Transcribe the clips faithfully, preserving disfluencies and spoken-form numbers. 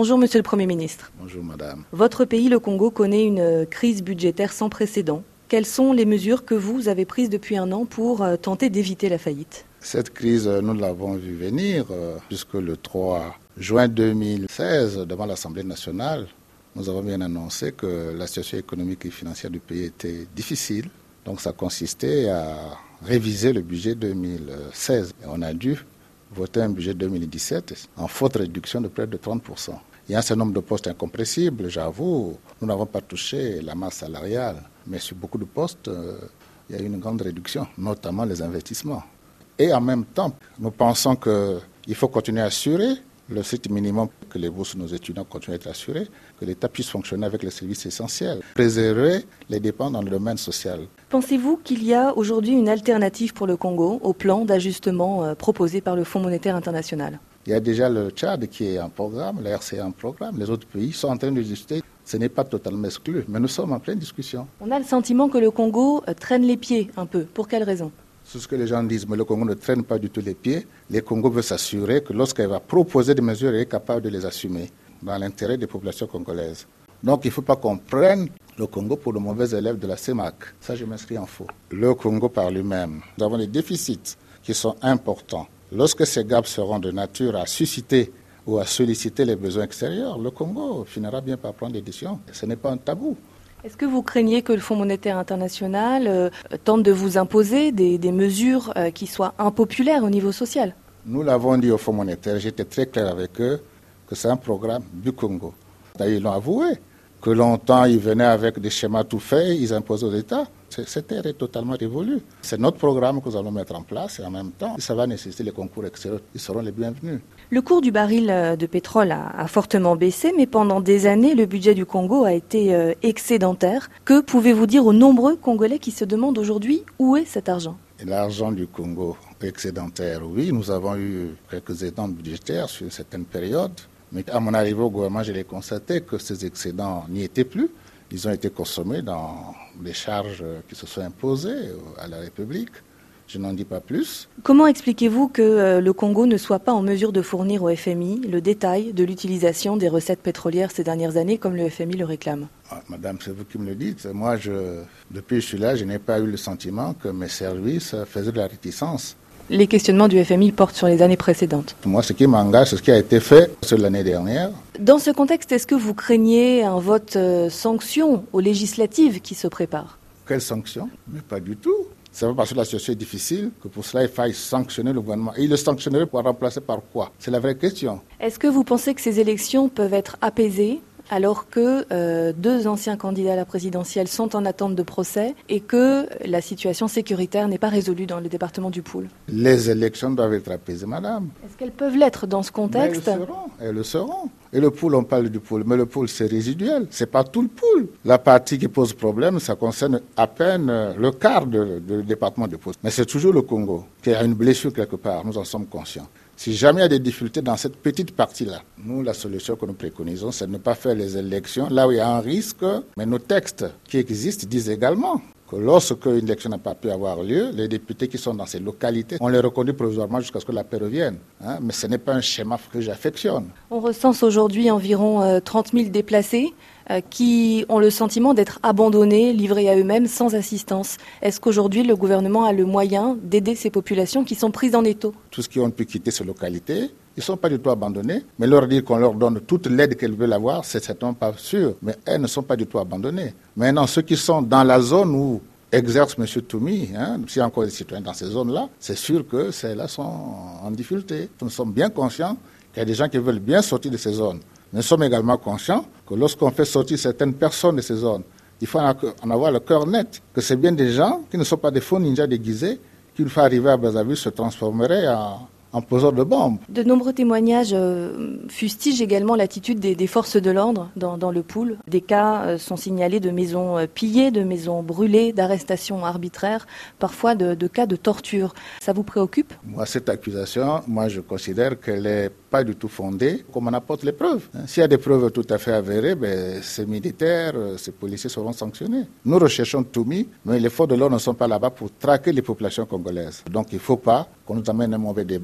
Bonjour Monsieur le Premier ministre. Bonjour Madame. Votre pays, le Congo, connaît une crise budgétaire sans précédent. Quelles sont les mesures que vous avez prises depuis un an pour tenter d'éviter la faillite ? Cette crise, nous l'avons vu venir, euh, puisque le trois juin deux mille seize, devant l'Assemblée nationale, nous avons bien annoncé que la situation économique et financière du pays était difficile. Donc ça consistait à réviser le budget deux mille seize. Et on a dû voter un budget deux mille dix-sept en forte réduction de près de trente pour cent. Il y a un certain nombre de postes incompressibles, j'avoue. Nous n'avons pas touché la masse salariale, mais sur beaucoup de postes, euh, il y a eu une grande réduction, notamment les investissements. Et en même temps, nous pensons qu'il faut continuer à assurer le strict minimum, que les bourses de nos étudiants continuent à être assurées, que l'État puisse fonctionner avec les services essentiels, préserver les dépenses dans le domaine social. Pensez-vous qu'il y a aujourd'hui une alternative pour le Congo au plan d'ajustement euh, proposé par le Fonds monétaire international ? Il y a déjà le Tchad qui est en programme, la R C est en programme, les autres pays sont en train de discuter. Ce n'est pas totalement exclu, mais nous sommes en pleine discussion. On a le sentiment que le Congo euh, traîne les pieds un peu. Pour quelle raison ? C'est ce que les gens disent, mais le Congo ne traîne pas du tout les pieds. Le Congo veut s'assurer que lorsqu'elle va proposer des mesures, elle est capable de les assumer dans l'intérêt des populations congolaises. Donc il ne faut pas qu'on prenne le Congo pour le mauvais élève de la C E M A C. Ça, je m'inscris en faux. Le Congo par lui-même, nous avons des déficits qui sont importants. Lorsque ces gaps seront de nature à susciter ou à solliciter les besoins extérieurs, le Congo finira bien par prendre des décisions. Ce n'est pas un tabou. Est-ce que vous craignez que le Fonds monétaire international euh, tente de vous imposer des, des mesures euh, qui soient impopulaires au niveau social ? Nous l'avons dit au Fonds monétaire, j'étais très clair avec eux, que c'est un programme du Congo. D'ailleurs, ils l'ont avoué, que longtemps ils venaient avec des schémas tout faits, ils imposaient aux États. Cette ère est totalement révolue. C'est notre programme que nous allons mettre en place et en même temps, ça va nécessiter les concours extérieurs. Ils seront les bienvenus. Le cours du baril de pétrole a, a fortement baissé, mais pendant des années, le budget du Congo a été euh, excédentaire. Que pouvez-vous dire aux nombreux Congolais qui se demandent aujourd'hui où est cet argent ? Et l'argent du Congo excédentaire, oui, nous avons eu quelques excédents budgétaires sur certaines périodes, mais à mon arrivée au gouvernement, je l'ai constaté que ces excédents n'y étaient plus. Ils ont été consommés dans les charges qui se sont imposées à la République. Je n'en dis pas plus. Comment expliquez-vous que euh, le Congo ne soit pas en mesure de fournir au F M I le détail de l'utilisation des recettes pétrolières ces dernières années, comme le F M I le réclame ? Ah, Madame, c'est vous qui me le dites. Moi, je, depuis que je suis là, je n'ai pas eu le sentiment que mes services faisaient de la réticence. Les questionnements du F M I portent sur les années précédentes. Moi, ce qui m'engage, c'est ce qui a été fait sur l'année dernière. Dans ce contexte, est-ce que vous craignez un vote euh, sanction aux législatives qui se préparent ? Quelle sanction ? Mais pas du tout. C'est pas parce que la situation est difficile que pour cela il faille sanctionner le gouvernement. Et il le sanctionnerait pour remplacer par quoi ? C'est la vraie question. Est-ce que vous pensez que ces élections peuvent être apaisées alors que euh, deux anciens candidats à la présidentielle sont en attente de procès et que la situation sécuritaire n'est pas résolue dans le département du Poul ? Les élections doivent être apaisées, madame. Est-ce qu'elles peuvent l'être dans ce contexte ? Mais elles le seront, elles le seront. Et le Poul, on parle du Poul, mais le Poul c'est résiduel, c'est pas tout le Poul. La partie qui pose problème, ça concerne à peine le quart du département du Poul. Mais c'est toujours le Congo qui a une blessure quelque part, nous en sommes conscients. Si jamais il y a des difficultés dans cette petite partie-là, nous, la solution que nous préconisons, c'est de ne pas faire les élections là où il y a un risque. Mais nos textes qui existent disent également que lorsque une élection n'a pas pu avoir lieu, les députés qui sont dans ces localités, on les reconduit provisoirement jusqu'à ce que la paix revienne. Hein, mais ce n'est pas un schéma que j'affectionne. On recense aujourd'hui environ euh, trente mille déplacés euh, qui ont le sentiment d'être abandonnés, livrés à eux-mêmes, sans assistance. Est-ce qu'aujourd'hui, le gouvernement a le moyen d'aider ces populations qui sont prises en étau ? Tous ceux qui ont pu quitter ces localités, ils ne sont pas du tout abandonnés. Mais leur dire qu'on leur donne toute l'aide qu'elles veulent avoir, c'est certainement pas sûr. Mais elles ne sont pas du tout abandonnées. Maintenant, ceux qui sont dans la zone où exerce M. Toumi, hein, s'il y a encore des citoyens dans ces zones-là, c'est sûr que celles-là sont en difficulté. Nous sommes bien conscients qu'il y a des gens qui veulent bien sortir de ces zones. Nous sommes également conscients que lorsqu'on fait sortir certaines personnes de ces zones, il faut en avoir le cœur net, que c'est bien des gens qui ne sont pas des faux ninjas déguisés, qui, une fois arrivés à Brazzaville, se transformeraient en, en poseurs de bombes. De nombreux témoignages euh, fustigent également l'attitude des, des forces de l'ordre dans, dans le Poul. Des cas euh, sont signalés de maisons euh, pillées, de maisons brûlées, d'arrestations arbitraires, parfois de, de cas de torture. Ça vous préoccupe ? Moi, cette accusation, moi, je considère qu'elle n'est pas du tout fondée, comme on apporte les preuves. S'il y a des preuves tout à fait avérées, ben, ces militaires, ces policiers seront sanctionnés. Nous recherchons Toumi, mais les forces de l'ordre ne sont pas là-bas pour traquer les populations congolaises. Donc il ne faut pas qu'on nous amène un mauvais débat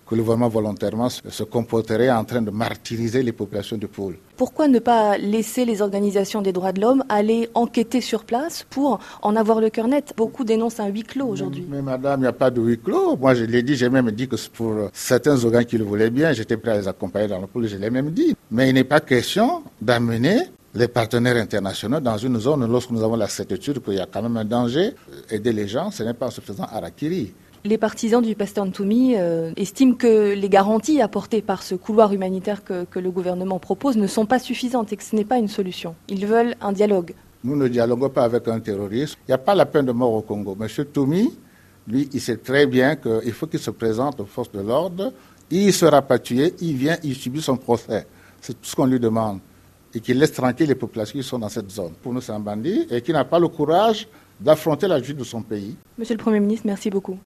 que le gouvernement volontairement se comporterait en train de martyriser les populations de Poul. Pourquoi ne pas laisser les organisations des droits de l'homme aller enquêter sur place pour en avoir le cœur net? Beaucoup dénoncent un huis clos aujourd'hui. Mais, mais madame, il n'y a pas de huis clos. Moi, je l'ai dit, j'ai même dit que pour certains organes qui le voulaient bien, j'étais prêt à les accompagner dans le Poul, je l'ai même dit. Mais il n'est pas question d'amener les partenaires internationaux dans une zone lorsque nous avons la certitude qu'il y a quand même un danger. Aider les gens, ce n'est pas en se faisant harakiri. Les partisans du pasteur Ntoumi euh, estiment que les garanties apportées par ce couloir humanitaire que, que le gouvernement propose ne sont pas suffisantes et que ce n'est pas une solution. Ils veulent un dialogue. Nous ne dialoguons pas avec un terroriste. Il n'y a pas la peine de mort au Congo. Monsieur Ntoumi, lui, il sait très bien qu'il faut qu'il se présente aux forces de l'ordre. Il sera tué, il vient, il subit son procès. C'est tout ce qu'on lui demande. Et qu'il laisse tranquille les populations qui sont dans cette zone. Pour nous, c'est un bandit et qui n'a pas le courage d'affronter la justice de son pays. Monsieur le Premier ministre, merci beaucoup.